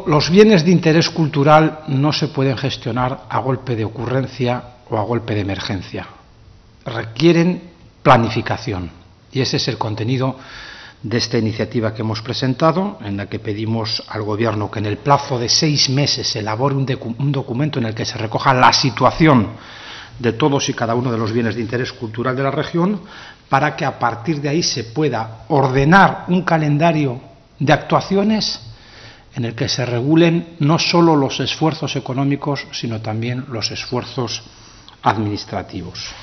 los bienes de interés cultural no se pueden gestionar a golpe de ocurrencia o a golpe de emergencia. Requieren planificación. Y ese es el contenido de esta iniciativa que hemos presentado, en la que pedimos al Gobierno que en el plazo de 6 meses elabore un documento en el que se recoja la situación de todos y cada uno de los bienes de interés cultural de la región, para que a partir de ahí se pueda ordenar un calendario de actuaciones en el que se regulen no solo los esfuerzos económicos, sino también los esfuerzos administrativos.